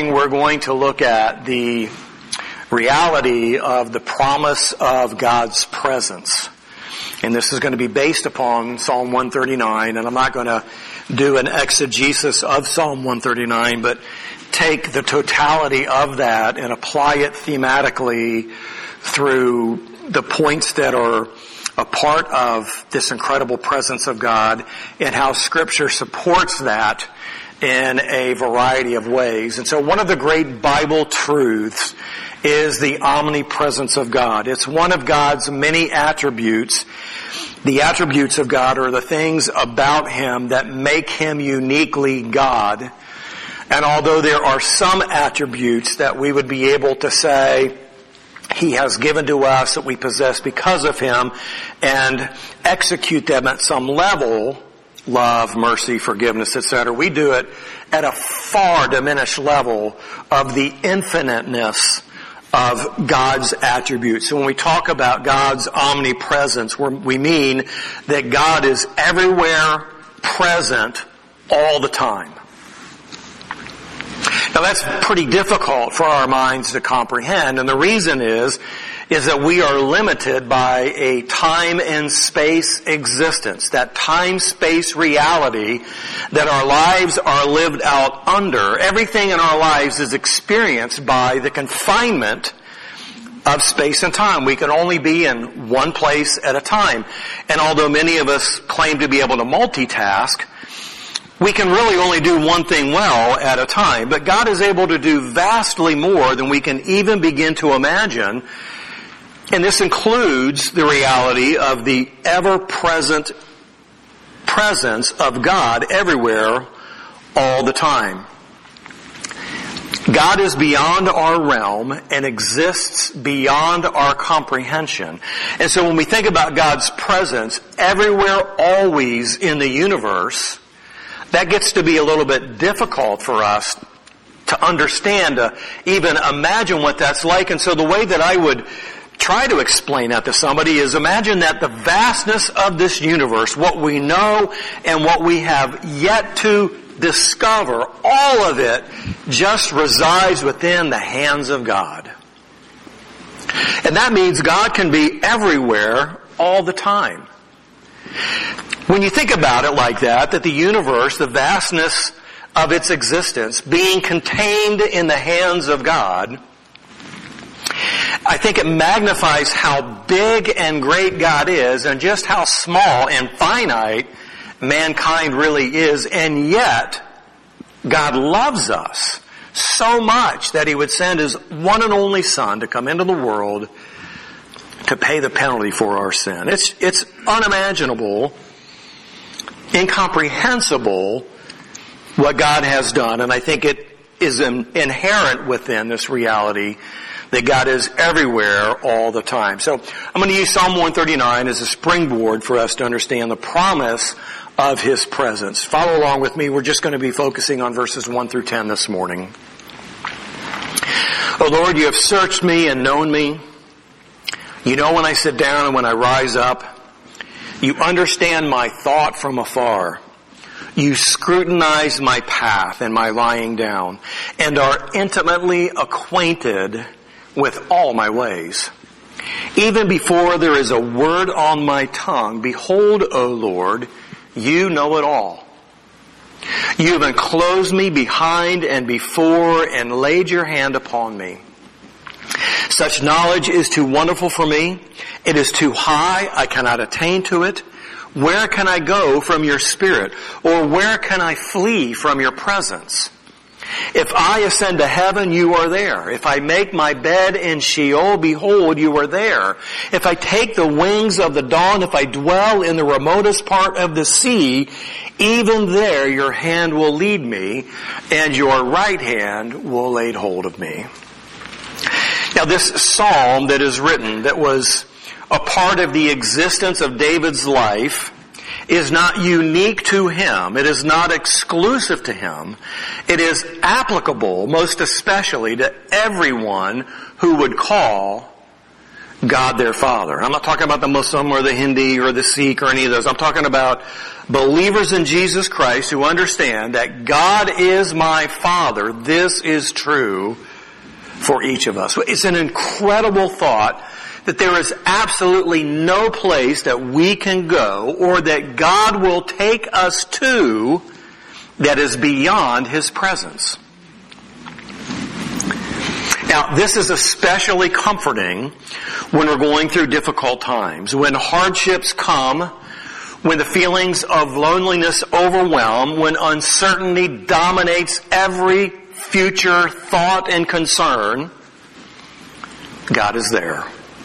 morning we're going to look at the reality of the promise of God's presence. And this is going to be based upon Psalm 139, and I'm not going to do an exegesis of Psalm 139, but take the totality of that and apply it thematically through the points that are a part of this incredible presence of God and how Scripture supports that in a variety of ways. And so one of the great Bible truths is the omnipresence of God. It's one of God's many attributes. The attributes of God are the things about Him that make Him uniquely God. And although there are some attributes that we would be able to say He has given to us that we possess because of Him and execute them at some level, love, mercy, forgiveness, etc., we do it at a far diminished level of the infiniteness of God's attributes. So when we talk about God's omnipresence, we mean that God is everywhere present all the time. Now that's pretty difficult for our minds to comprehend, and the reason is that we are limited by a time and space existence, that time-space reality that our lives are lived out under. Everything in our lives is experienced by the confinement of space and time. We can only be in one place at a time. And although many of us claim to be able to multitask, we can really only do one thing well at a time. But God is able to do vastly more than we can even begin to imagine. And this includes the reality of the ever-present presence of God everywhere all the time. God is beyond our realm and exists beyond our comprehension. And so when we think about God's presence everywhere, always in the universe, that gets to be a little bit difficult for us to understand, to even imagine what that's like. And so the way that I would try to explain that to somebody is imagine that the vastness of this universe, what we know and what we have yet to discover, all of it just resides within the hands of God. And that means God can be everywhere all the time. When you think about it like that the universe, the vastness of its existence, being contained in the hands of God, I think it magnifies how big and great God is and just how small and finite mankind really is. And yet, God loves us so much that He would send His one and only Son to come into the world to pay the penalty for our sin. It's unimaginable, incomprehensible what God has done. And I think it is inherent within this reality that God is everywhere all the time. So I'm going to use Psalm 139 as a springboard for us to understand the promise of His presence. Follow along with me. We're just going to be focusing on verses 1 through 10 this morning. O Lord, You have searched me and known me. You know when I sit down and when I rise up. You understand my thought from afar. You scrutinize my path and my lying down, and are intimately acquainted with all my ways. Even before there is a word on my tongue, behold, O Lord, You know it all. You have enclosed me behind and before and laid Your hand upon me. Such knowledge is too wonderful for me. It is too high. I cannot attain to it. Where can I go from Your Spirit? Or where can I flee from Your presence? If I ascend to heaven, You are there. If I make my bed in Sheol, behold, You are there. If I take the wings of the dawn, if I dwell in the remotest part of the sea, even there Your hand will lead me, and Your right hand will lay hold of me. Now this psalm that is written, that was a part of the existence of David's life, is not unique to him. It is not exclusive to him. It is applicable, most especially, to everyone who would call God their Father. I'm not talking about the Muslim or the Hindi or the Sikh or any of those. I'm talking about believers in Jesus Christ who understand that God is my Father. This is true for each of us. It's an incredible thought that there is absolutely no place that we can go or that God will take us to that is beyond His presence. Now, this is especially comforting when we're going through difficult times, when hardships come, when the feelings of loneliness overwhelm, when uncertainty dominates every future thought and concern. God is there.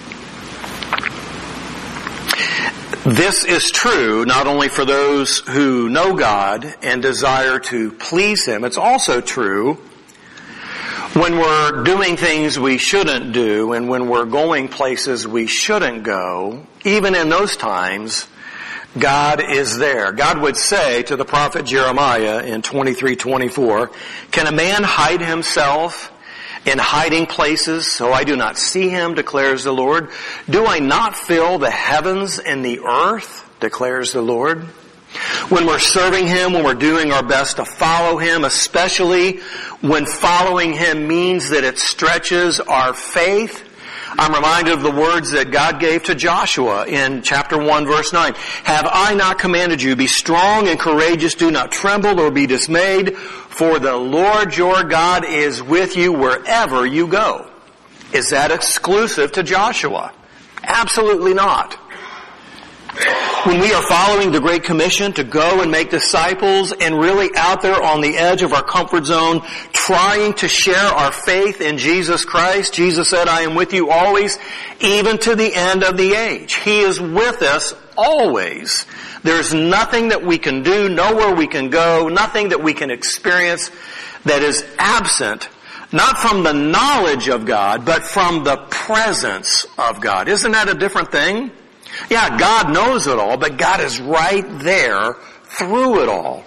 This is true not only for those who know God and desire to please Him, it's also true when we're doing things we shouldn't do and when we're going places we shouldn't go. Even in those times, God is there. God would say to the prophet Jeremiah in 23:24, "Can a man hide himself in hiding places so I do not see him, declares the Lord? Do I not fill the heavens and the earth, declares the Lord?" When we're serving Him, when we're doing our best to follow Him, especially when following Him means that it stretches our faith, I'm reminded of the words that God gave to Joshua in chapter 1, verse 9. "Have I not commanded you, be strong and courageous, do not tremble or be dismayed, for the Lord your God is with you wherever you go." Is that exclusive to Joshua? Absolutely not. When we are following the Great Commission to go and make disciples and really out there on the edge of our comfort zone, trying to share our faith in Jesus Christ, Jesus said, "I am with you always, even to the end of the age." He is with us always. There's nothing that we can do, nowhere we can go, nothing that we can experience that is absent, not from the knowledge of God, but from the presence of God. Isn't that a different thing? Yeah, God knows it all, but God is right there through it all.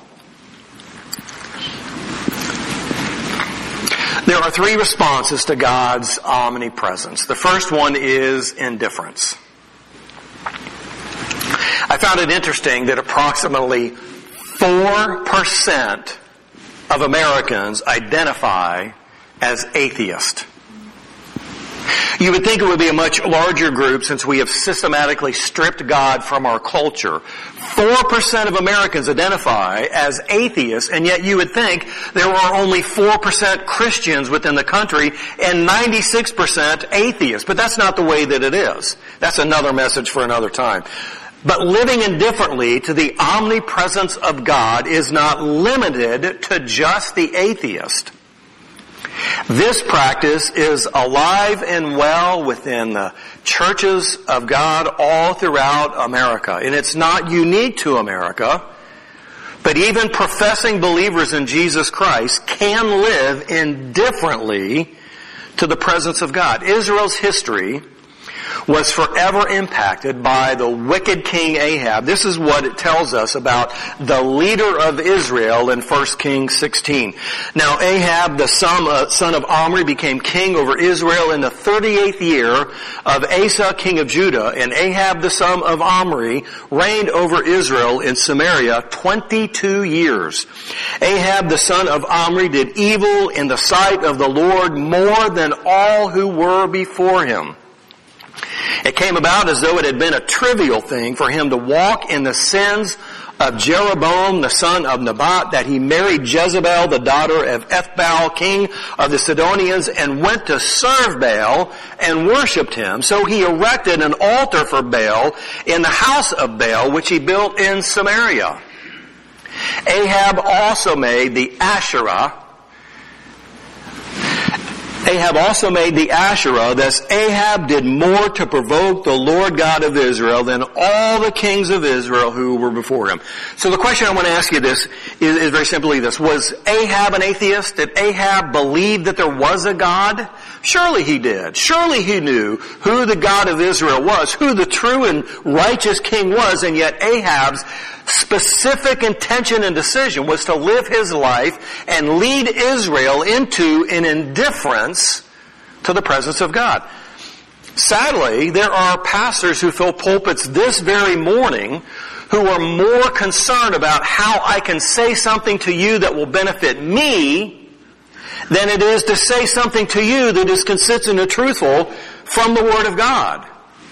There are three responses to God's omnipresence. The first one is indifference. I found it interesting that approximately 4% of Americans identify as atheist. You would think it would be a much larger group since we have systematically stripped God from our culture. 4% of Americans identify as atheists, and yet you would think there are only 4% Christians within the country and 96% atheists. But that's not the way that it is. That's another message for another time. But living indifferently to the omnipresence of God is not limited to just the atheist. This practice is alive and well within the churches of God all throughout America. And it's not unique to America, but even professing believers in Jesus Christ can live indifferently to the presence of God. Israel's history was forever impacted by the wicked king Ahab. This is what it tells us about the leader of Israel in 1 Kings 16. Now Ahab, the son of Omri, became king over Israel in the 38th year of Asa, king of Judah. And Ahab, the son of Omri, reigned over Israel in Samaria 22 years. Ahab, the son of Omri, did evil in the sight of the Lord more than all who were before him. It came about as though it had been a trivial thing for him to walk in the sins of Jeroboam, the son of Nebat, that he married Jezebel, the daughter of Ethbaal, king of the Sidonians, and went to serve Baal and worshipped him. So he erected an altar for Baal in the house of Baal, which he built in Samaria. Ahab also made the Asherah. Thus Ahab did more to provoke the Lord God of Israel than all the kings of Israel who were before him. So the question I want to ask you is very simply this. Was Ahab an atheist? Did Ahab believe that there was a God? Surely he did. Surely he knew who the God of Israel was, who the true and righteous king was, and yet Ahab's specific intention and decision was to live his life and lead Israel into an indifference to the presence of God. Sadly, there are pastors who fill pulpits this very morning who are more concerned about how I can say something to you that will benefit me than it is to say something to you that is consistent and truthful from the Word of God.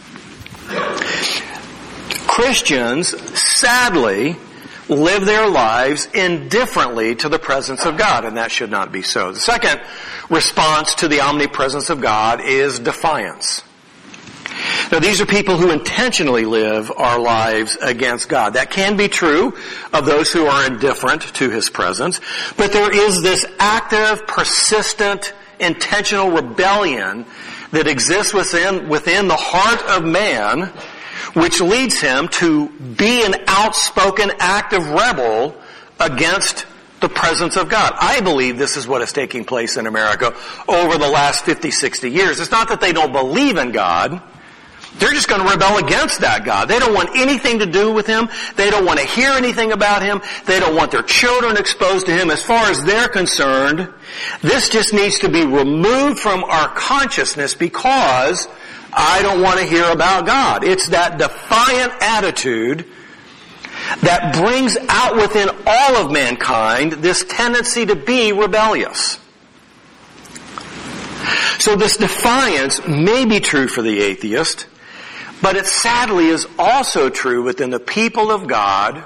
Christians, sadly, live their lives indifferently to the presence of God, and that should not be so. The second response to the omnipresence of God is defiance. Now, these are people who intentionally live our lives against God. That can be true of those who are indifferent to His presence, but there is this active, persistent, intentional rebellion that exists within the heart of man, which leads him to be an outspoken, active rebel against the presence of God. I believe this is what is taking place in America over the last 50, 60 years. It's not that they don't believe in God. They're just going to rebel against that God. They don't want anything to do with Him. They don't want to hear anything about Him. They don't want their children exposed to Him. As far as they're concerned, this just needs to be removed from our consciousness because I don't want to hear about God. It's that defiant attitude that brings out within all of mankind this tendency to be rebellious. So this defiance may be true for the atheist, but it sadly is also true within the people of God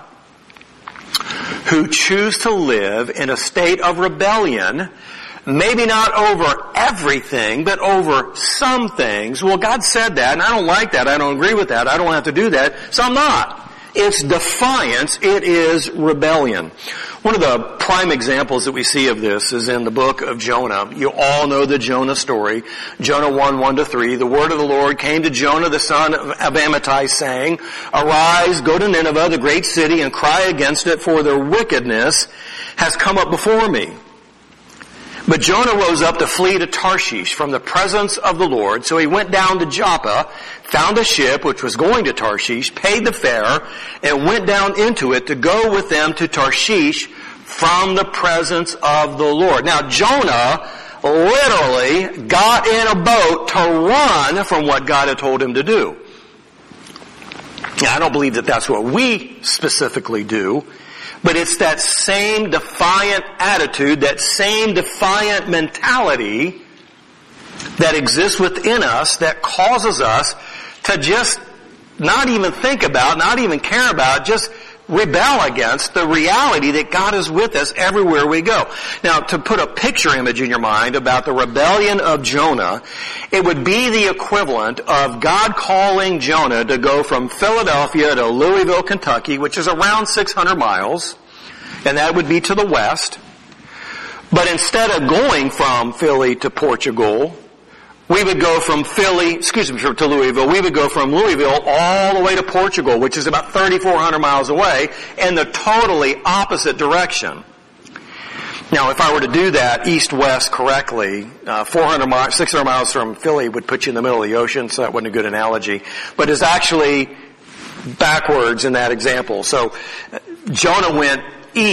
who choose to live in a state of rebellion, maybe not over everything, but over some things. Well, God said that, and I don't like that, I don't agree with that, I don't have to do that, so I'm not. It's defiance, it is rebellion. One of the prime examples that we see of this is in the book of Jonah. You all know the Jonah story. Jonah 1:1-3. The word of the Lord came to Jonah, the son of Amittai, saying, "Arise, go to Nineveh, the great city, and cry against it, for their wickedness has come up before me." But Jonah rose up to flee to Tarshish from the presence of the Lord. So he went down to Joppa, found a ship which was going to Tarshish, paid the fare, and went down into it to go with them to Tarshish from the presence of the Lord. Now Jonah literally got in a boat to run from what God had told him to do. Now I don't believe that that's what we specifically do. But it's that same defiant attitude, that same defiant mentality that exists within us that causes us to just not even think about, not even care about, just rebel against the reality that God is with us everywhere we go. Now, to put a picture image in your mind about the rebellion of Jonah, it would be the equivalent of God calling Jonah to go from Philadelphia to Louisville, Kentucky, which is around 600 miles, and that would be to the west. But instead of going from Philly to Portugal, we would go from to Louisville. We would go from Louisville all the way to Portugal, which is about 3,400 miles away, in the totally opposite direction. Now, if I were to do that east-west correctly, 600 miles from Philly would put you in the middle of the ocean, so that wasn't a good analogy. But it's actually backwards in that example. So Jonah went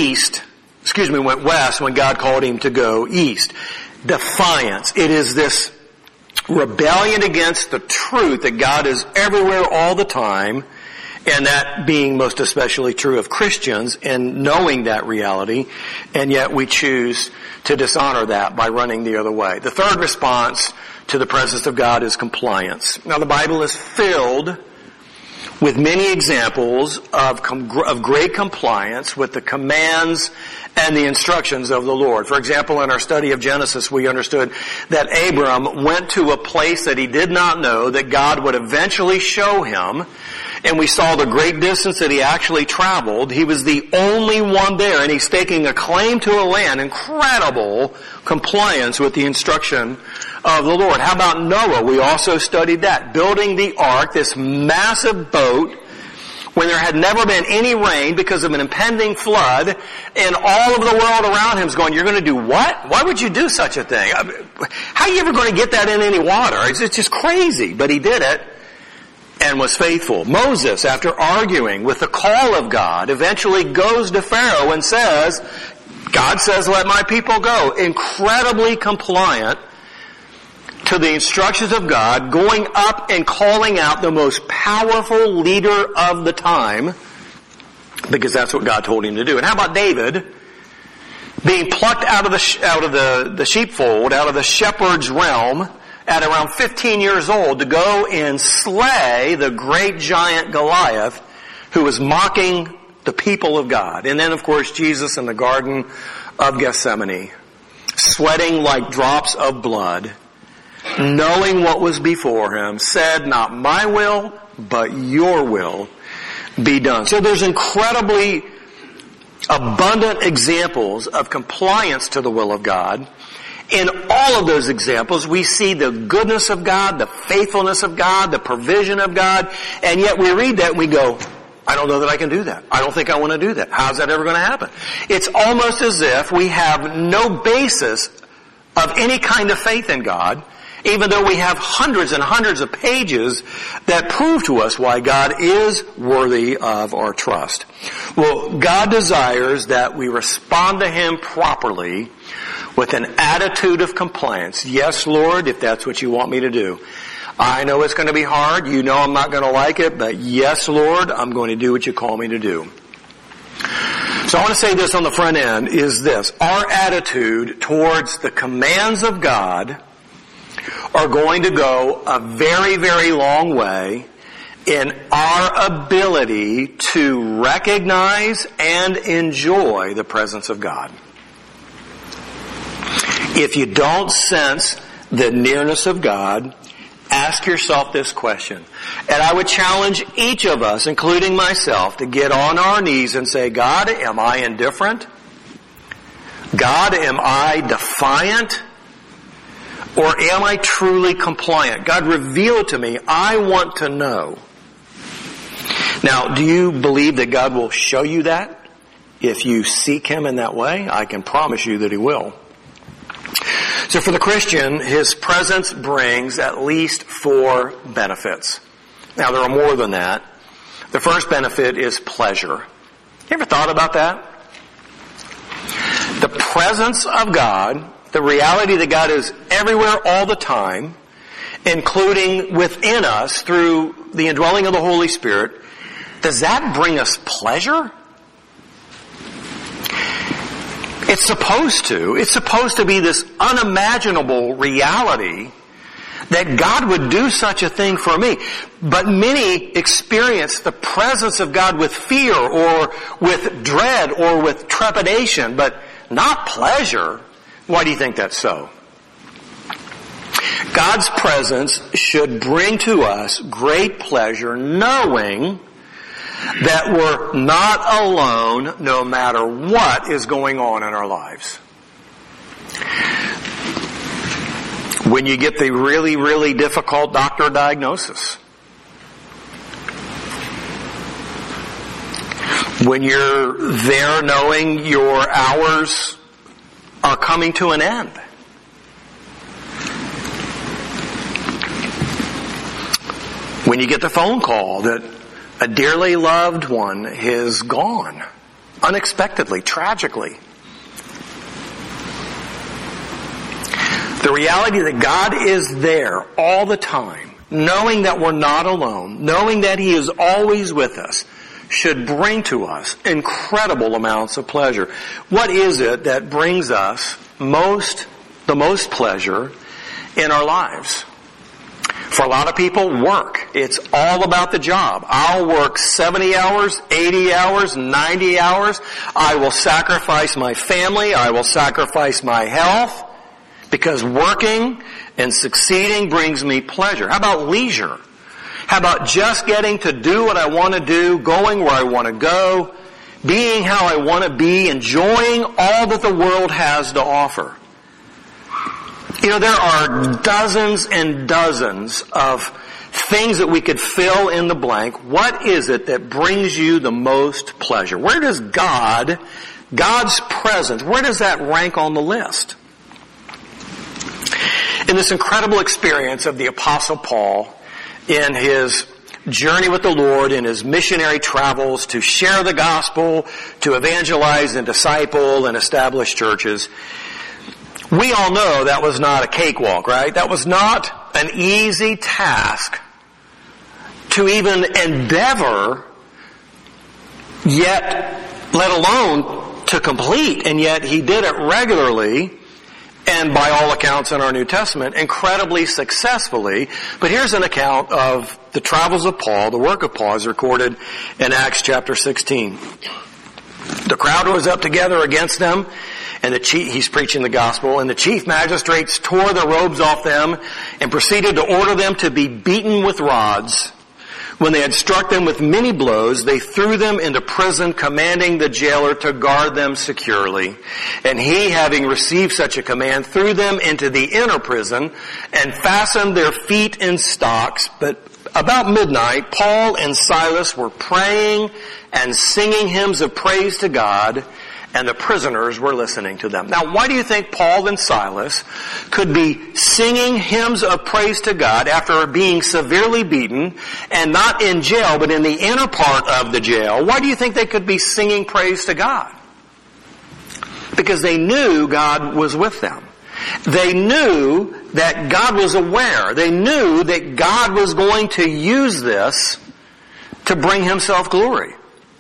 west when God called him to go east. Defiance. It is this rebellion against the truth that God is everywhere all the time, and that being most especially true of Christians, and knowing that reality, and yet we choose to dishonor that by running the other way. The third response to the presence of God is compliance. Now the Bible is filled with many examples of great compliance with the commands and the instructions of the Lord. For example, in our study of Genesis, we understood that Abram went to a place that he did not know, that God would eventually show him, and we saw the great distance that he actually traveled. He was the only one there, and he's staking a claim to a land. Incredible compliance with the instruction of the Lord. How about Noah? We also studied that. Building the ark, this massive boat, when there had never been any rain because of an impending flood, and all of the world around him is going, "You're going to do what? Why would you do such a thing? How are you ever going to get that in any water? It's just crazy." But he did it and was faithful. Moses, after arguing with the call of God, eventually goes to Pharaoh and says, "God says, let my people go." Incredibly compliant to the instructions of God, going up and calling out the most powerful leader of the time, because that's what God told him to do. And how about David being plucked out of the sheepfold, out of the shepherd's realm, at around 15 years old, to go and slay the great giant Goliath, who was mocking the people of God. And then, of course, Jesus in the Garden of Gethsemane, sweating like drops of blood, knowing what was before him, said, "Not my will, but your will be done." So there's incredibly abundant examples of compliance to the will of God. In all of those examples, we see the goodness of God, the faithfulness of God, the provision of God, and yet we read that and we go, I don't know that I can do that. I don't think I want to do that. How's that ever going to happen? It's almost as if we have no basis of any kind of faith in God, even though we have hundreds and hundreds of pages that prove to us why God is worthy of our trust. Well, God desires that we respond to Him properly with an attitude of compliance. Yes, Lord, if that's what you want me to do. I know it's going to be hard. You know I'm not going to like it, but yes, Lord, I'm going to do what you call me to do. So I want to say this on the front end is this. Our attitude towards the commands of God are going to go a very, very long way in our ability to recognize and enjoy the presence of God. If you don't sense the nearness of God, ask yourself this question. And I would challenge each of us, including myself, to get on our knees and say, God, am I indifferent? God, am I defiant? Or am I truly compliant? God, reveal it to me. I want to know. Now, do you believe that God will show you that? If you seek Him in that way, I can promise you that He will. So for the Christian, His presence brings at least 4 benefits. Now, there are more than that. The first benefit is pleasure. You ever thought about that? The presence of God, the reality that God is everywhere all the time, including within us through the indwelling of the Holy Spirit, does that bring us pleasure? It's supposed to. It's supposed to be this unimaginable reality that God would do such a thing for me. But many experience the presence of God with fear or with dread or with trepidation, but not pleasure. Why do you think that's so? God's presence should bring to us great pleasure, knowing that we're not alone no matter what is going on in our lives. When you get the really, really difficult doctor diagnosis, when you're there knowing your hours are coming to an end, when you get the phone call that a dearly loved one is gone, unexpectedly, tragically. The reality that God is there all the time, knowing that we're not alone, knowing that He is always with us, should bring to us incredible amounts of pleasure. What is it that brings us the most pleasure in our lives? For a lot of people, work. It's all about the job. I'll work 70 hours, 80 hours, 90 hours. I will sacrifice my family. I will sacrifice my health because working and succeeding brings me pleasure. How about leisure? How about just getting to do what I want to do, going where I want to go, being how I want to be, enjoying all that the world has to offer? You know, there are dozens and dozens of things that we could fill in the blank. What is it that brings you the most pleasure? Where does God's presence, where does that rank on the list? In this incredible experience of the Apostle Paul in his journey with the Lord, in his missionary travels to share the gospel, to evangelize and disciple and establish churches, We all know that was not a cakewalk, right? That was not an easy task to even endeavor, yet let alone to complete, and yet he did it regularly, and by all accounts in our New Testament, incredibly successfully. But here's an account of the travels of Paul, the work of Paul, as recorded in Acts chapter 16. The crowd rose up together against them, and he's preaching the gospel, and the chief magistrates tore their robes off them and proceeded to order them to be beaten with rods. When they had struck them with many blows, they threw them into prison, commanding the jailer to guard them securely. And he, having received such a command, threw them into the inner prison and fastened their feet in stocks. But about midnight, Paul and Silas were praying and singing hymns of praise to God, and the prisoners were listening to them. Now, why do you think Paul and Silas could be singing hymns of praise to God after being severely beaten and not in jail, but in the inner part of the jail? Why do you think they could be singing praise to God? Because they knew God was with them. They knew that God was aware. They knew that God was going to use this to bring himself glory.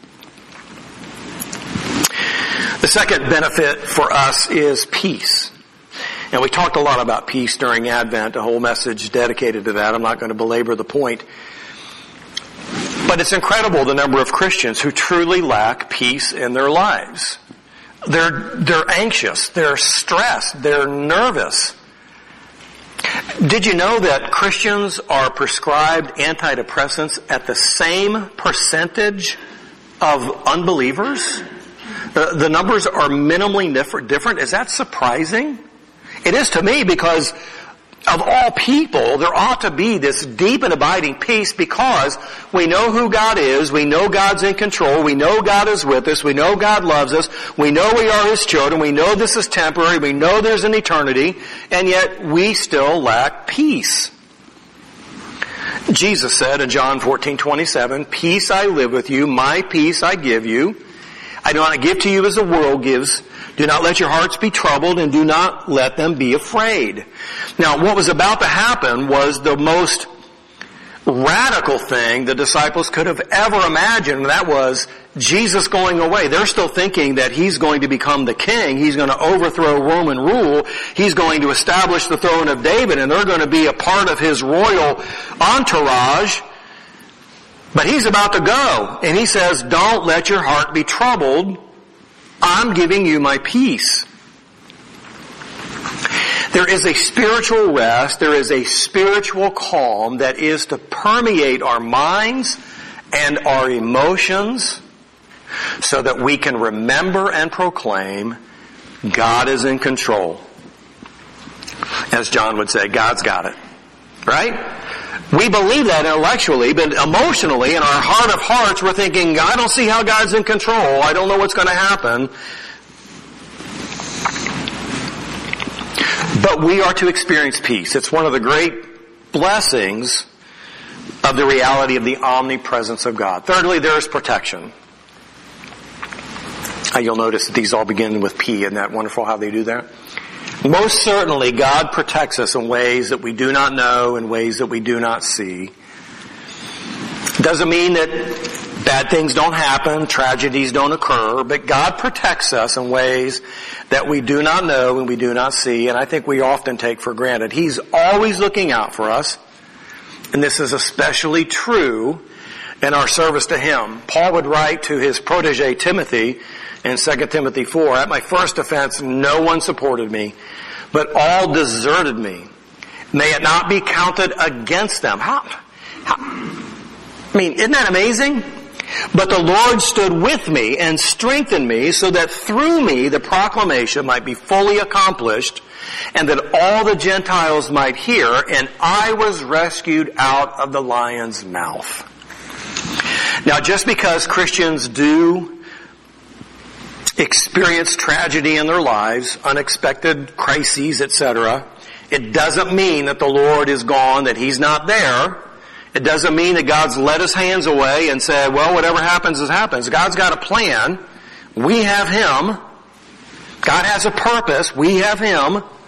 The second benefit for us is peace. And we talked a lot about peace during Advent, a whole message dedicated to that. I'm not going to belabor the point. But it's incredible the number of Christians who truly lack peace in their lives. They're anxious, they're stressed, they're nervous. Did you know that Christians are prescribed antidepressants at the same percentage of unbelievers? The numbers are minimally different. Is that surprising? It is to me, because of all people, there ought to be this deep and abiding peace, because we know who God is, we know God's in control, we know God is with us, we know God loves us, we know we are His children, we know this is temporary, we know there's an eternity, and yet we still lack peace. Jesus said in John 14:27, "Peace I live with you, my peace I give you. I do not give to you as the world gives. Do not let your hearts be troubled, and do not let them be afraid." Now, what was about to happen was the most radical thing the disciples could have ever imagined, and that was Jesus going away. They're still thinking that He's going to become the king. He's going to overthrow Roman rule. He's going to establish the throne of David, and they're going to be a part of His royal entourage. But He's about to go, and He says, "Don't let your heart be troubled. I'm giving you my peace." There is a spiritual rest, there is a spiritual calm that is to permeate our minds and our emotions so that we can remember and proclaim God is in control. As John would say, God's got it. Right? We believe that intellectually, but emotionally, in our heart of hearts, we're thinking, I don't see how God's in control. I don't know what's going to happen. But we are to experience peace. It's one of the great blessings of the reality of the omnipresence of God. Thirdly, there is protection. You'll notice that these all begin with P. Isn't that wonderful how they do that? Most certainly, God protects us in ways that we do not know, in ways that we do not see. Doesn't mean that bad things don't happen, tragedies don't occur, but God protects us in ways that we do not know and we do not see, and I think we often take for granted. He's always looking out for us, and this is especially true in our service to Him. Paul would write to his protege Timothy in 2 Timothy 4, "At my first offense, no one supported me, but all deserted me. May it not be counted against them." Isn't that amazing? "But the Lord stood with me and strengthened me, so that through me the proclamation might be fully accomplished, and that all the Gentiles might hear, and I was rescued out of the lion's mouth." Now, just because Christians do experience tragedy in their lives, unexpected crises, etc., it doesn't mean that the Lord is gone, that He's not there. It doesn't mean that God's let His hands away and said, well, whatever happens, happens. God's got a plan. We have Him. God has a purpose. We have Him.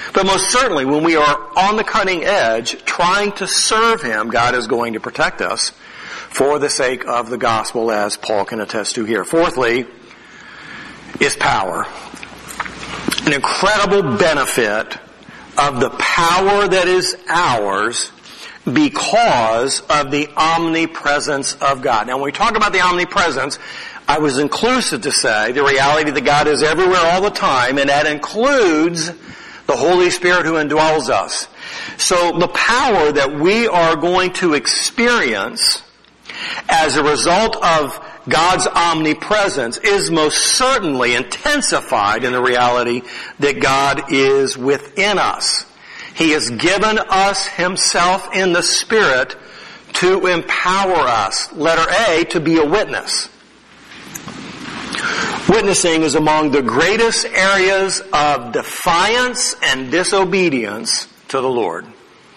But most certainly, when we are on the cutting edge, trying to serve Him, God is going to protect us for the sake of the gospel, as Paul can attest to here. Fourthly, is power. An incredible benefit of the power that is ours because of the omnipresence of God. Now, when we talk about the omnipresence, I was inclusive to say the reality that God is everywhere all the time, and that includes the Holy Spirit who indwells us. So the power that we are going to experience as a result of God's omnipresence is most certainly intensified in the reality that God is within us. He has given us Himself in the Spirit to empower us. Letter A, to be a witness. Witnessing is among the greatest areas of defiance and disobedience to the Lord.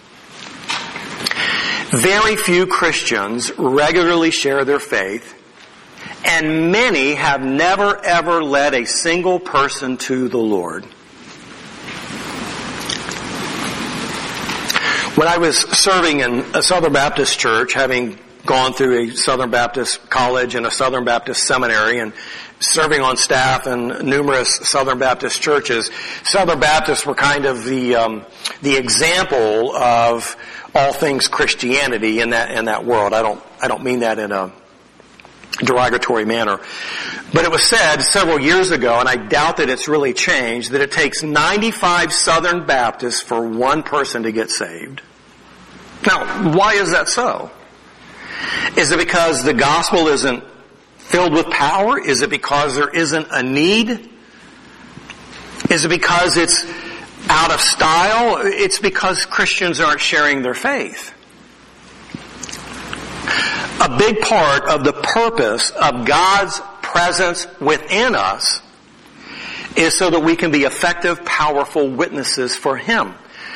Very few Christians regularly share their faith, and many have never ever led a single person to the Lord. When I was serving in a Southern Baptist church, having gone through a Southern Baptist college and a Southern Baptist seminary, and serving on staff in numerous Southern Baptist churches, Southern Baptists were kind of the example of all things Christianity in that world. I don't mean that in a derogatory manner. But it was said several years ago, and I doubt that it's really changed, that it takes 95 Southern Baptists for one person to get saved. Now, why is that so? Is it because the gospel isn't filled with power? Is it because there isn't a need? Is it because it's out of style? It's because Christians aren't sharing their faith. A big part of the purpose of God's presence within us is so that we can be effective, powerful witnesses for Him.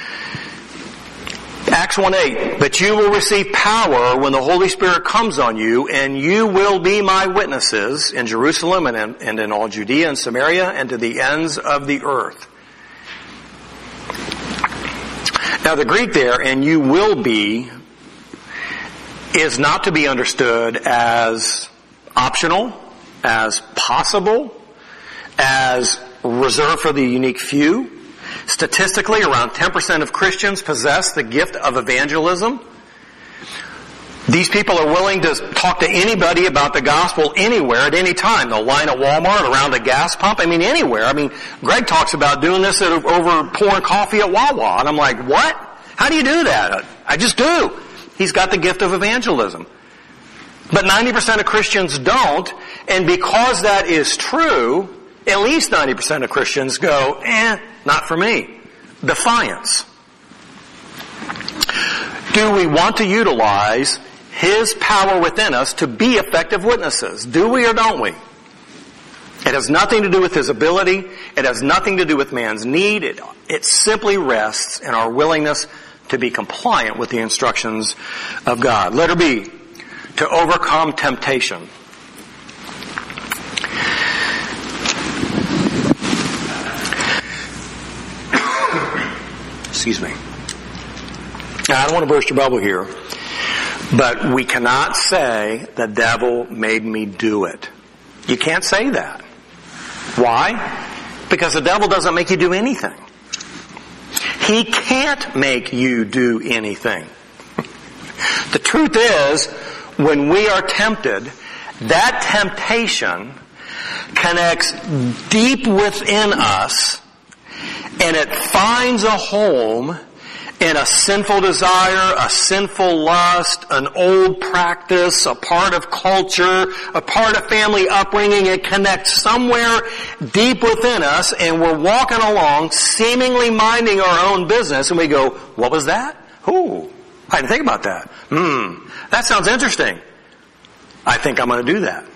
Acts 1:8, but you will receive power when the Holy Spirit comes on you, and you will be my witnesses in Jerusalem and in all Judea and Samaria and to the ends of the earth. Now the Greek there, and you will be, is not to be understood as optional, as possible, as reserved for the unique few. Statistically, around 10% of Christians possess the gift of evangelism. These people are willing to talk to anybody about the gospel anywhere at any time. They'll line at Walmart, around a gas pump, anywhere. Greg talks about doing this over pouring coffee at Wawa. And I'm like, what? How do you do that? I just do. He's got the gift of evangelism. But 90% of Christians don't, and because that is true, at least 90% of Christians go, not for me. Defiance. Do we want to utilize His power within us to be effective witnesses? Do we or don't we? It has nothing to do with His ability. It has nothing to do with man's need. It simply rests in our willingness to be compliant with the instructions of God. Letter B, to overcome temptation. Excuse me. Now, I don't want to burst your bubble here, but we cannot say the devil made me do it. You can't say that. Why? Because the devil doesn't make you do anything. He can't make you do anything. The truth is, when we are tempted, that temptation connects deep within us, and it finds a home in a sinful desire, a sinful lust, an old practice, a part of culture, a part of family upbringing. It connects somewhere deep within us, and we're walking along seemingly minding our own business, and we go, what was that? Ooh, I didn't think about that. That sounds interesting. I think I'm going to do that.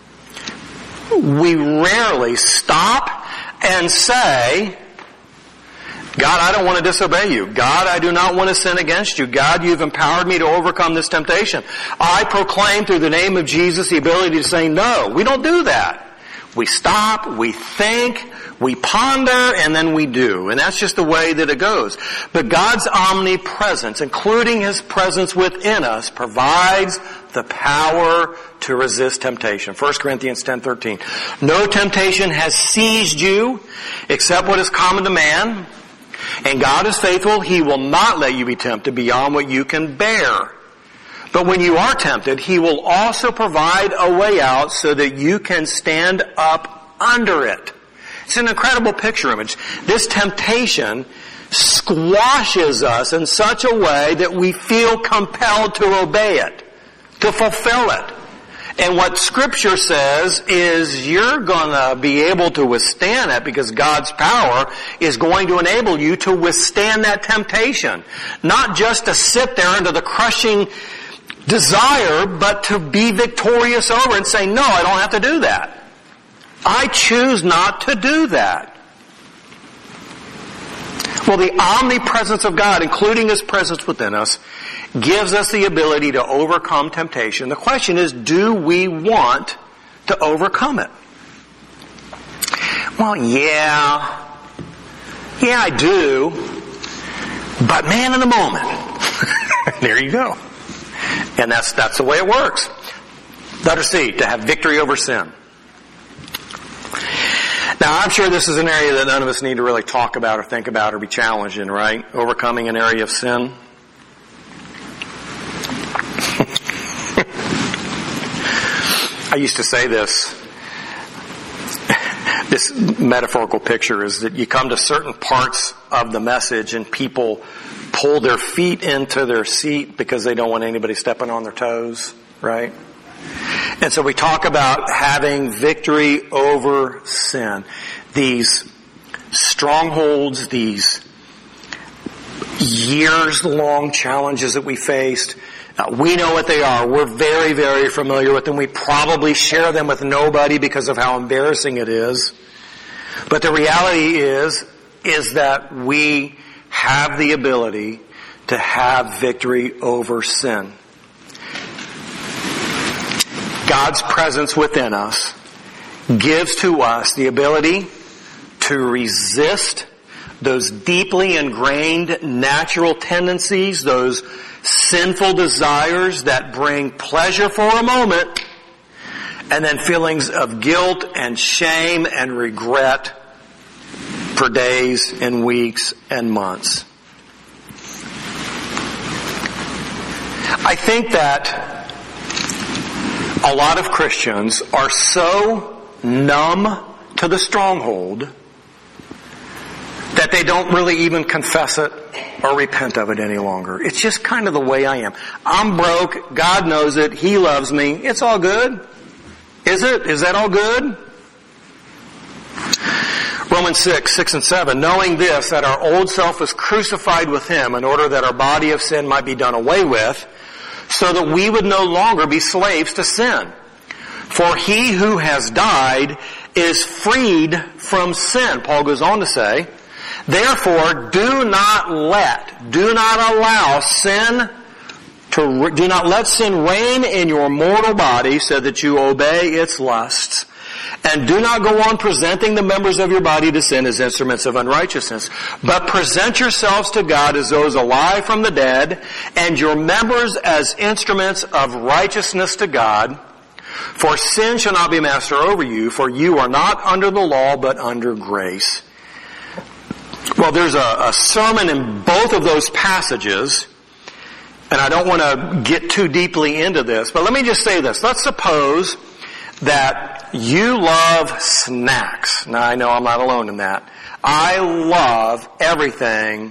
We rarely stop and say, God, I don't want to disobey you. God, I do not want to sin against you. God, you've empowered me to overcome this temptation. I proclaim through the name of Jesus the ability to say no. We don't do that. We stop, we think, we ponder, and then we do. And that's just the way that it goes. But God's omnipresence, including His presence within us, provides the power to resist temptation. 1 Corinthians 10:13. No temptation has seized you except what is common to man. And God is faithful. He will not let you be tempted beyond what you can bear. But when you are tempted, He will also provide a way out so that you can stand up under it. It's an incredible picture image. This temptation squashes us in such a way that we feel compelled to obey it, to fulfill it. And what Scripture says is you're going to be able to withstand it because God's power is going to enable you to withstand that temptation. Not just to sit there under the crushing desire, but to be victorious over and say, no, I don't have to do that. I choose not to do that. Well, the omnipresence of God, including His presence within us, gives us the ability to overcome temptation. The question is, do we want to overcome it? Well, yeah, I do. But man, in a moment. There you go. And that's the way it works. Letter C, to have victory over sin. Now, I'm sure this is an area that none of us need to really talk about or think about or be challenged in, right? Overcoming an area of sin. I used to say this metaphorical picture is that you come to certain parts of the message and people pull their feet into their seat because they don't want anybody stepping on their toes, right? And so we talk about having victory over sin. These strongholds, these years-long challenges that we faced, we know what they are. We're very, very familiar with them. We probably share them with nobody because of how embarrassing it is. But the reality is that we have the ability to have victory over sin. God's presence within us gives to us the ability to resist those deeply ingrained natural tendencies, those sinful desires that bring pleasure for a moment, and then feelings of guilt and shame and regret for days and weeks and months. I think that a lot of Christians are so numb to the stronghold that they don't really even confess it or repent of it any longer. It's just kind of the way I am. I'm broke. God knows it. He loves me. It's all good. Is it? Is that all good? Romans 6 and 7, knowing this, that our old self is crucified with Him in order that our body of sin might be done away with, so that we would no longer be slaves to sin. For he who has died is freed from sin. Paul goes on to say, therefore do not let sin reign in your mortal body so that you obey its lusts. And do not go on presenting the members of your body to sin as instruments of unrighteousness, but present yourselves to God as those alive from the dead, and your members as instruments of righteousness to God. For sin shall not be master over you, for you are not under the law, but under grace. Well, there's a sermon in both of those passages, and I don't want to get too deeply into this, but let me just say this. Let's suppose that you love snacks. Now, I know I'm not alone in that. I love everything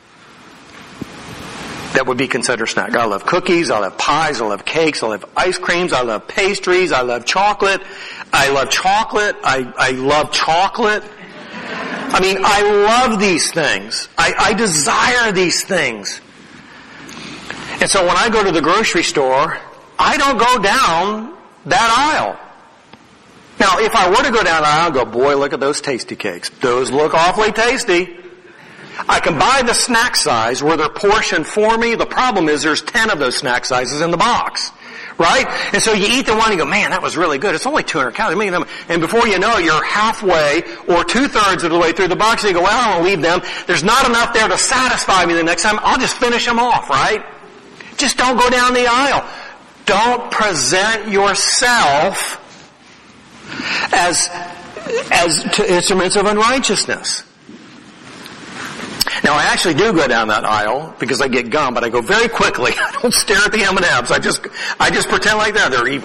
that would be considered snack. I love cookies, I love pies, I love cakes, I love ice creams, I love pastries, I love chocolate. I love chocolate. I love chocolate. I mean, I love these things. I desire these things. And so when I go to the grocery store, I don't go down that aisle. Now, if I were to go down the aisle and go, boy, look at those tasty cakes. Those look awfully tasty. I can buy the snack size where they're portioned for me. The problem is there's 10 of those snack sizes in the box. Right? And so you eat the one and you go, man, that was really good. It's only 200 calories. And before you know it, you're halfway or 2/3 of the way through the box and you go, well, I don't want to leave them. There's not enough there to satisfy me the next time. I'll just finish them off, right? Just don't go down the aisle. Don't present yourself as to instruments of unrighteousness. Now I actually do go down that aisle because I get gum, but I go very quickly. I don't stare at the M&Ms. I just pretend like they're evil.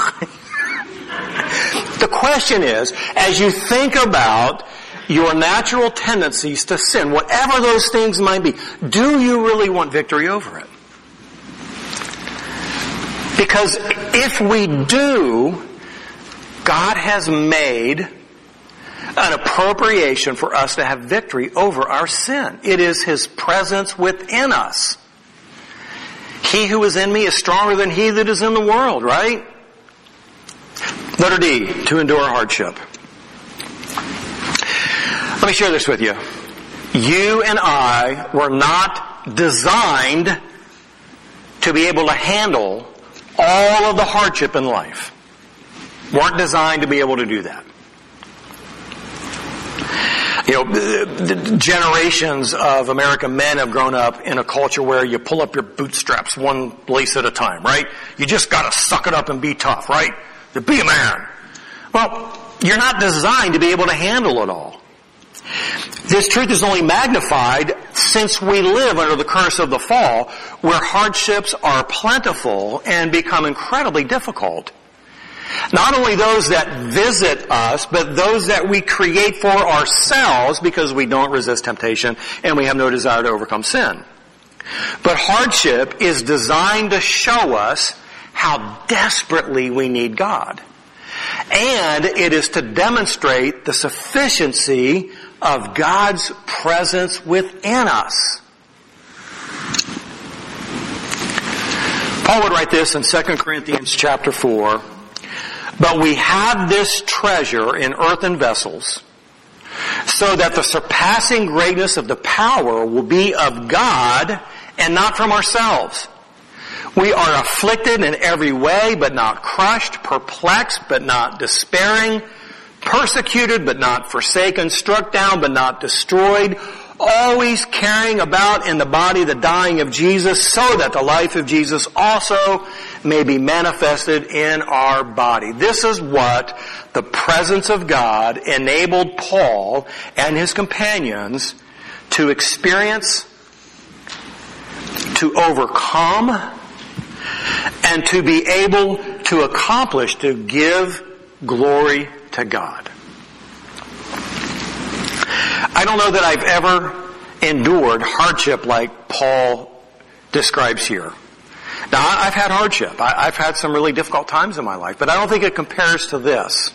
The question is, as you think about your natural tendencies to sin, whatever those things might be, do you really want victory over it? Because if we do, God has made an appropriation for us to have victory over our sin. It is His presence within us. He who is in me is stronger than he that is in the world, right? Letter D, to endure hardship. Let me share this with you. You and I were not designed to be able to handle all of the hardship in life. Weren't designed to be able to do that. Generations of American men have grown up in a culture where you pull up your bootstraps one lace at a time, right? You just gotta suck it up and be tough, right? To be a man. Well, you're not designed to be able to handle it all. This truth is only magnified since we live under the curse of the fall, where hardships are plentiful and become incredibly difficult. Not only those that visit us, but those that we create for ourselves because we don't resist temptation and we have no desire to overcome sin. But hardship is designed to show us how desperately we need God. And it is to demonstrate the sufficiency of God's presence within us. Paul would write this in 2 Corinthians chapter 4. But we have this treasure in earthen vessels, so that the surpassing greatness of the power will be of God and not from ourselves. We are afflicted in every way, but not crushed, perplexed, but not despairing, persecuted, but not forsaken, struck down, but not destroyed, always carrying about in the body the dying of Jesus, so that the life of Jesus also may be manifested in our body. This is what the presence of God enabled Paul and his companions to experience, to overcome, and to be able to accomplish, to give glory to God. I don't know that I've ever endured hardship like Paul describes here. Now, I've had hardship. I've had some really difficult times in my life, but I don't think it compares to this.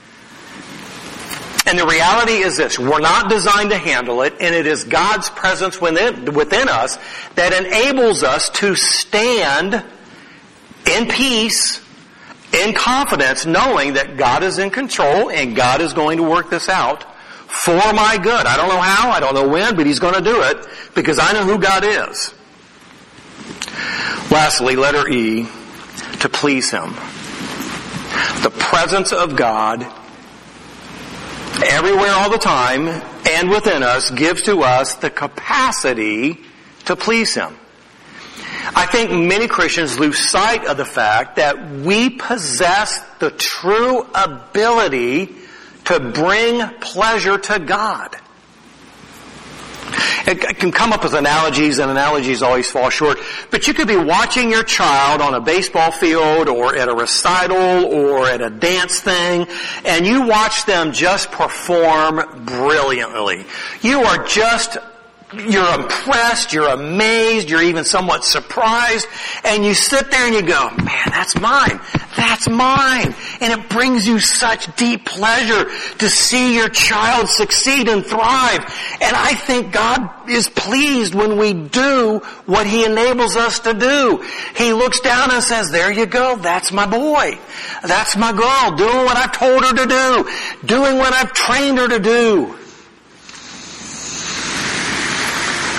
And the reality is this: we're not designed to handle it, and it is God's presence within us that enables us to stand in peace, in confidence, knowing that God is in control and God is going to work this out for my good. I don't know how, I don't know when, but He's going to do it because I know who God is. Lastly, letter E, to please Him. The presence of God everywhere all the time and within us gives to us the capacity to please Him. I think many Christians lose sight of the fact that we possess the true ability to bring pleasure to God. It can come up with analogies, and analogies always fall short. But you could be watching your child on a baseball field or at a recital or at a dance thing, and you watch them just perform brilliantly. You're impressed, you're amazed, you're even somewhat surprised, and you sit there and you go, man, that's mine. That's mine. And it brings you such deep pleasure to see your child succeed and thrive. And I think God is pleased when we do what He enables us to do. He looks down and says, there you go, that's my boy. That's my girl, doing what I've told her to do, doing what I've trained her to do.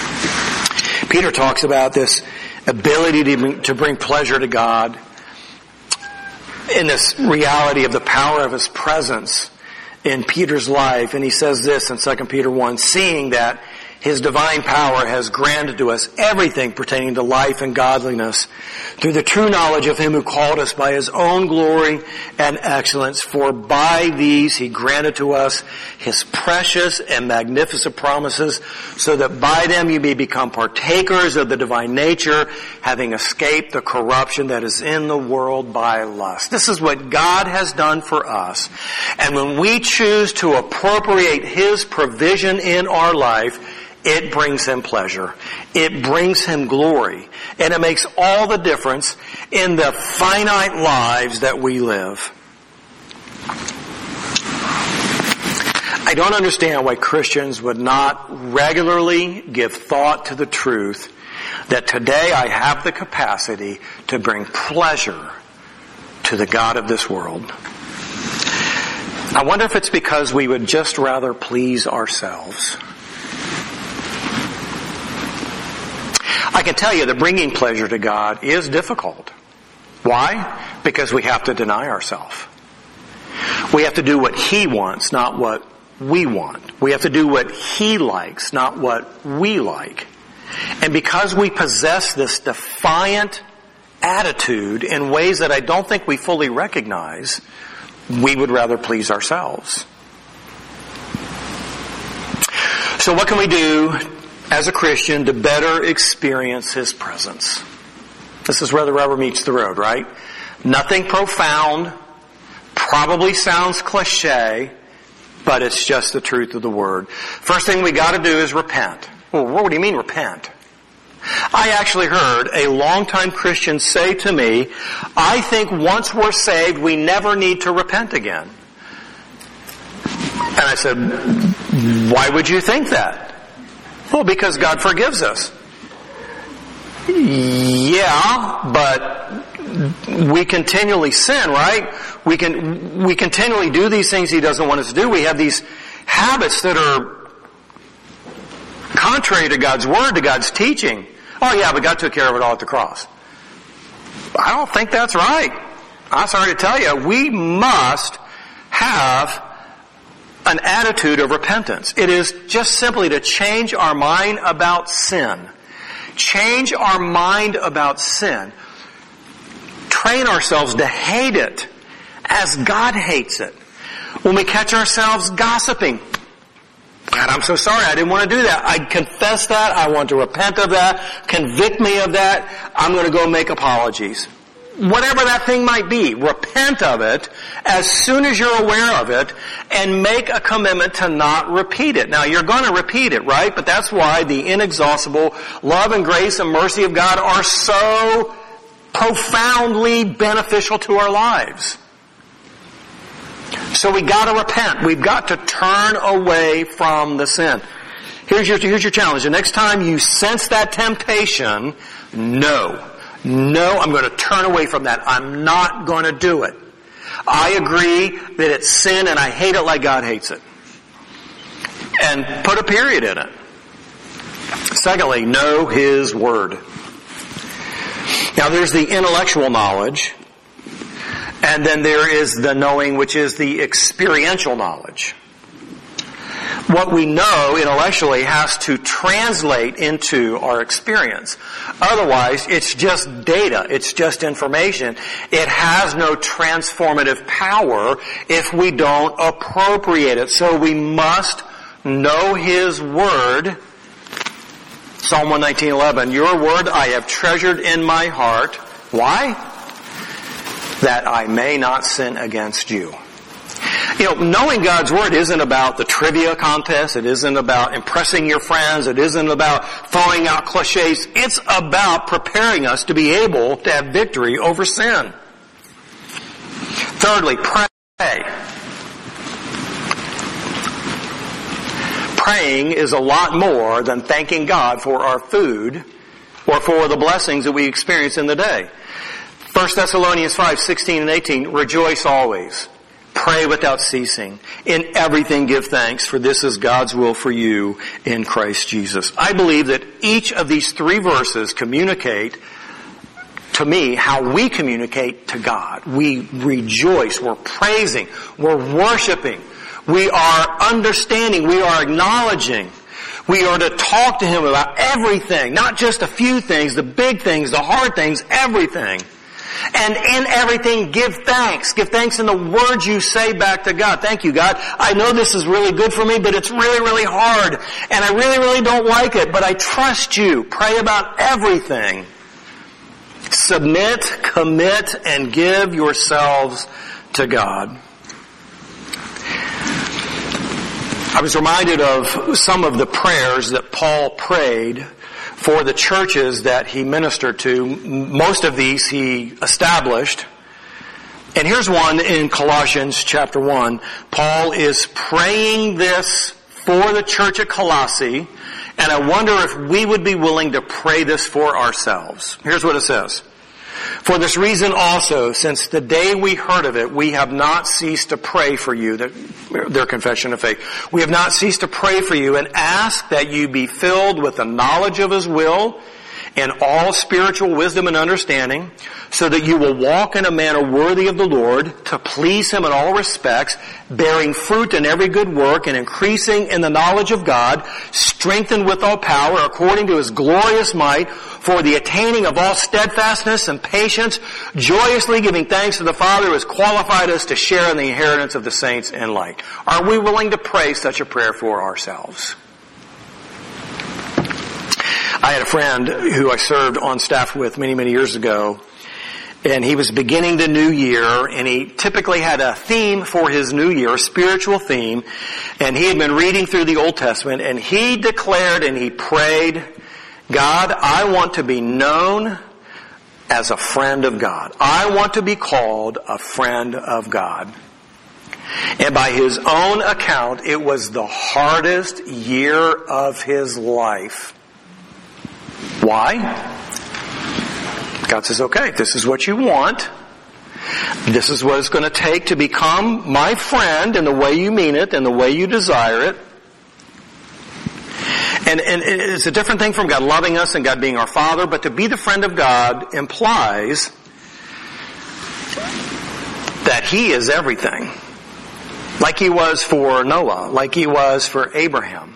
Peter talks about this ability to bring pleasure to God in this reality of the power of His presence in Peter's life. And he says this in 2 Peter 1, seeing that His divine power has granted to us everything pertaining to life and godliness through the true knowledge of Him who called us by His own glory and excellence. For by these He granted to us His precious and magnificent promises, so that by them you may become partakers of the divine nature, having escaped the corruption that is in the world by lust. This is what God has done for us. And when we choose to appropriate His provision in our life, it brings Him pleasure. It brings Him glory. And it makes all the difference in the finite lives that we live. I don't understand why Christians would not regularly give thought to the truth that today I have the capacity to bring pleasure to the God of this world. I wonder if it's because we would just rather please ourselves. I can tell you that bringing pleasure to God is difficult. Why? Because we have to deny ourselves. We have to do what He wants, not what we want. We have to do what He likes, not what we like. And because we possess this defiant attitude in ways that I don't think we fully recognize, we would rather please ourselves. So what can we do as a Christian to better experience His presence? This is where the rubber meets the road, right? Nothing profound, probably sounds cliche, but it's just the truth of the Word. First thing we got to do is repent. Well, what do you mean repent? I actually heard a longtime Christian say to me, I think once we're saved, we never need to repent again. And I said, why would you think that? Well, because God forgives us. Yeah, but we continually sin, right? We continually do these things He doesn't want us to do. We have these habits that are contrary to God's Word, to God's teaching. Oh yeah, but God took care of it all at the cross. I don't think that's right. I'm sorry to tell you, we must have an attitude of repentance. It is just simply to change our mind about sin. Change our mind about sin. Train ourselves to hate it as God hates it. When we catch ourselves gossiping, God, I'm so sorry, I didn't want to do that. I confess that. I want to repent of that. Convict me of that. I'm going to go make apologies. Whatever that thing might be, repent of it as soon as you're aware of it and make a commitment to not repeat it. Now, you're going to repeat it, right? But that's why the inexhaustible love and grace and mercy of God are so profoundly beneficial to our lives. So we got to repent. We've got to turn away from the sin. Here's your challenge. The next time you sense that temptation, no, I'm going to turn away from that. I'm not going to do it. I agree that it's sin and I hate it like God hates it. And put a period in it. Secondly, know His Word. Now there's the intellectual knowledge, and then there is the knowing, which is the experiential knowledge. What we know intellectually has to translate into our experience. Otherwise, it's just data. It's just information. It has no transformative power if we don't appropriate it. So we must know His Word. Psalm 119:11, your word I have treasured in my heart. Why? That I may not sin against you. You know, knowing God's Word isn't about the trivia contest. It isn't about impressing your friends. It isn't about throwing out cliches. It's about preparing us to be able to have victory over sin. Thirdly, pray. Praying is a lot more than thanking God for our food or for the blessings that we experience in the day. 1 Thessalonians 5:16 and 18, rejoice always. Pray without ceasing. In everything give thanks, for this is God's will for you in Christ Jesus. I believe that each of these three verses communicate to me, how we communicate to God. We rejoice, we're praising, we're worshiping, we are understanding, we are acknowledging. We are to talk to Him about everything, not just a few things, the big things, the hard things, everything. And in everything, give thanks. Give thanks in the words you say back to God. Thank you, God. I know this is really good for me, but it's really, really hard. And I really, really don't like it, but I trust you. Pray about everything. Submit, commit, and give yourselves to God. I was reminded of some of the prayers that Paul prayed for the churches that he ministered to. Most of these he established. And here's one in Colossians chapter 1. Paul is praying this for the church at Colossae, and I wonder if we would be willing to pray this for ourselves. Here's what it says. For this reason also, since the day we heard of it, we have not ceased to pray for you, their confession of faith. We have not ceased to pray for you and ask that you be filled with the knowledge of His will and all spiritual wisdom and understanding, so that you will walk in a manner worthy of the Lord, to please Him in all respects, bearing fruit in every good work and increasing in the knowledge of God, strengthened with all power according to His glorious might, for the attaining of all steadfastness and patience, joyously giving thanks to the Father who has qualified us to share in the inheritance of the saints in light. Are we willing to pray such a prayer for ourselves? I had a friend who I served on staff with many, many years ago, and he was beginning the new year, and he typically had a theme for his new year, a spiritual theme, and he had been reading through the Old Testament, and he declared and he prayed, God, I want to be known as a friend of God. I want to be called a friend of God. And by his own account, it was the hardest year of his life. Why? God says, okay, this is what you want. This is what it's going to take to become my friend in the way you mean it and the way you desire it. And it's a different thing from God loving us and God being our Father, but to be the friend of God implies that He is everything. Like He was for Noah, like He was for Abraham.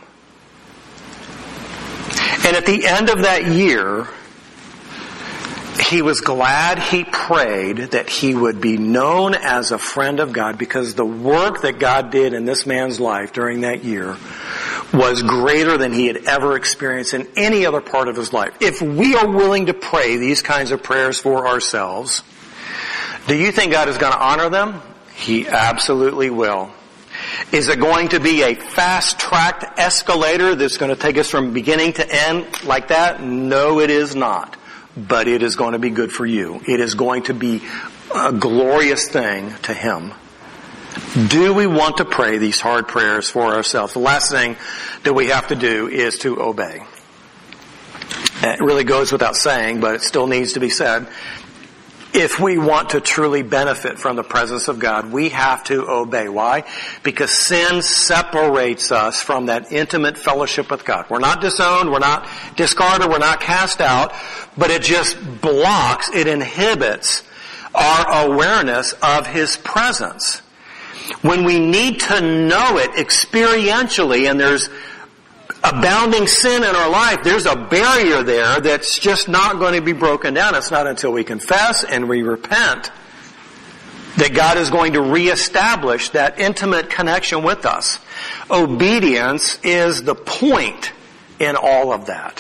And at the end of that year, he was glad he prayed that he would be known as a friend of God, because the work that God did in this man's life during that year was greater than he had ever experienced in any other part of his life. If we are willing to pray these kinds of prayers for ourselves, do you think God is going to honor them? He absolutely will. Is it going to be a fast-tracked escalator that's going to take us from beginning to end like that? No, it is not. But it is going to be good for you. It is going to be a glorious thing to Him. Do we want to pray these hard prayers for ourselves? The last thing that we have to do is to obey. It really goes without saying, but it still needs to be said. If we want to truly benefit from the presence of God, we have to obey. Why? Because sin separates us from that intimate fellowship with God. We're not disowned, we're not discarded, we're not cast out, but it just blocks, it inhibits our awareness of His presence. When we need to know it experientially, and there's abounding sin in our life, there's a barrier there that's just not going to be broken down. It's not until we confess and we repent that God is going to reestablish that intimate connection with us. Obedience is the point in all of that.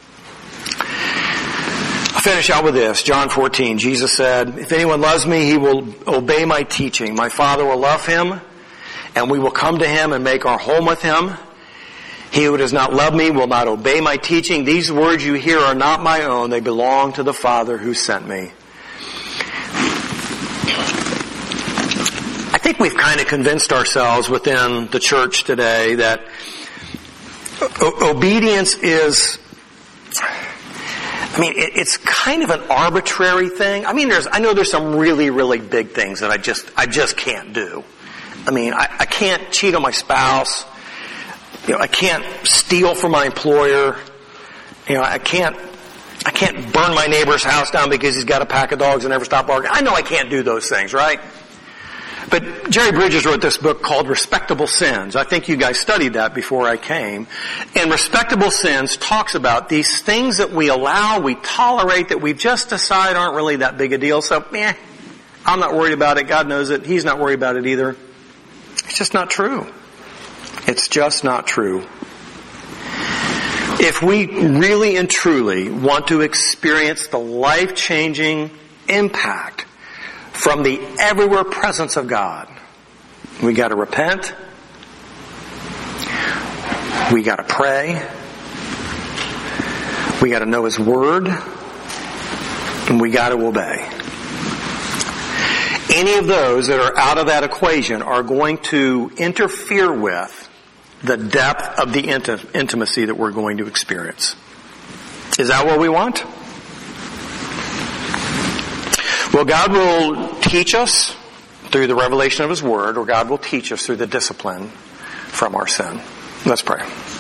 I'll finish out with this. John 14, Jesus said, if anyone loves me, he will obey my teaching. My Father will love him, and we will come to him and make our home with him. He who does not love me will not obey my teaching. These words you hear are not my own. They belong to the Father who sent me. I think we've kind of convinced ourselves within the church today that obedience is, it's kind of an arbitrary thing. I know there's some really, really big things that I just can't do. I can't cheat on my spouse. I can't steal from my employer. I can't I can't burn my neighbor's house down because he's got a pack of dogs and never stop barking. I know I can't do those things, right? But Jerry Bridges wrote this book called Respectable Sins. I think you guys studied that before I came. And Respectable Sins talks about these things that we allow, we tolerate, that we just decide aren't really that big a deal. So, I'm not worried about it. God knows it. He's not worried about it either. It's just not true. It's just not true. If we really and truly want to experience the life-changing impact from the everywhere presence of God, we got to repent. We got to pray. We got to know His Word. And we got to obey. Any of those that are out of that equation are going to interfere with the depth of the intimacy that we're going to experience. Is that what we want? Well, God will teach us through the revelation of His Word, or God will teach us through the discipline from our sin. Let's pray.